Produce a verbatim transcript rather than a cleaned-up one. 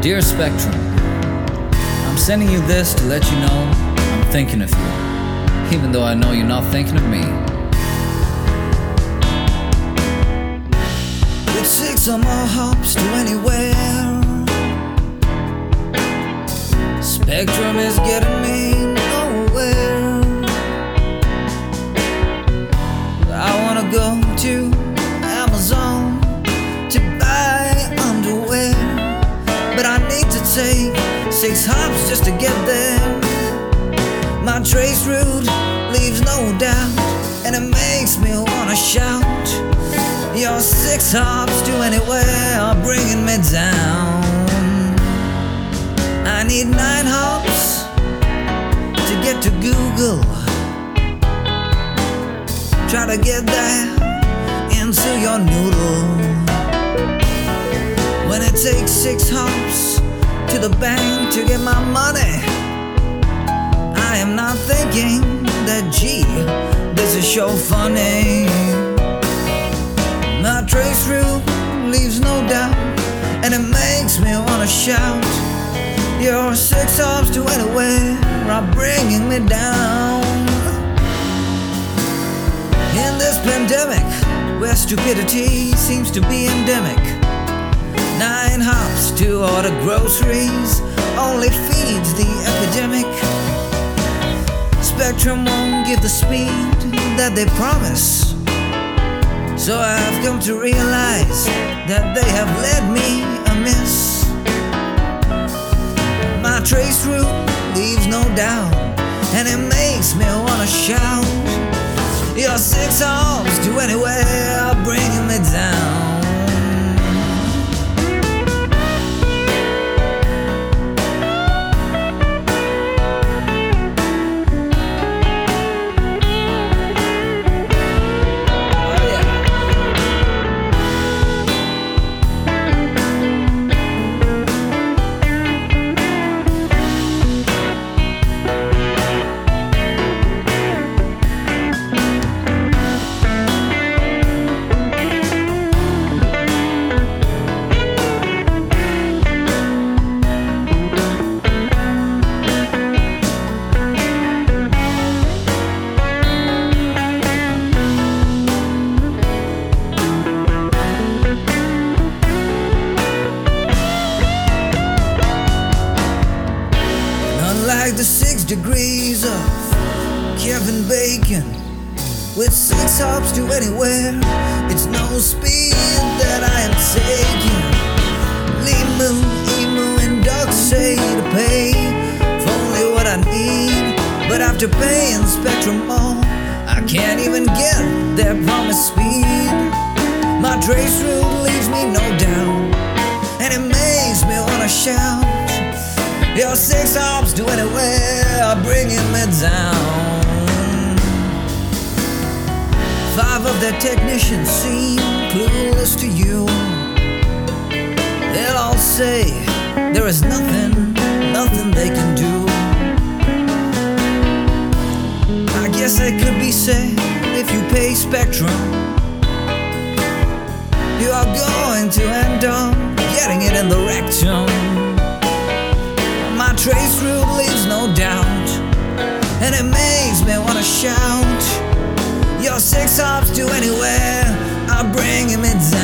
Dear Spectrum, I'm sending you this to let you know I'm thinking of you, even though I know you're not thinking of me. With six or more hops to anywhere, Spectrum is getting me nowhere. I wanna go to Amazon to buy underwear, but I need to take six hops just to get there. My trace route leaves no doubt, and it makes me wanna shout. Your six hops to anywhere are bringing me down. I need nine hops to get to Google. Try to get that into your noodle. When it takes six hops to the bank to get my money, I am not thinking that, gee, this is so funny. My trace route leaves no doubt, and it makes me wanna shout. Your six hops to anywhere are bringing me down. In this pandemic, where stupidity seems to be endemic, nine hops to order groceries only feeds the epidemic. Spectrum won't give the speed that they promise, so I've come to realize that they have led me amiss. My trace route leaves no doubt, and it makes me wanna shout. Your six hops to anywhere are bringing me down. Like the six degrees of Kevin Bacon, with six hops to anywhere, it's no speed that I am taking. Limu, emu, and ducks say to pay for only what I need, but after paying Spectrum more, I can't even get their promised speed. My trace route leaves me no doubt, and it makes me wanna shout. Your six hops to anywhere are bringing me down. Five of their technicians seem clueless to you. They'll all say there is nothing, nothing they can do. I guess it could be said, if you pay Spectrum, you are going to end up getting it in the rectum. My trace route leaves no doubt, and it makes me wanna shout. Your six hops to anywhere are bringing me down.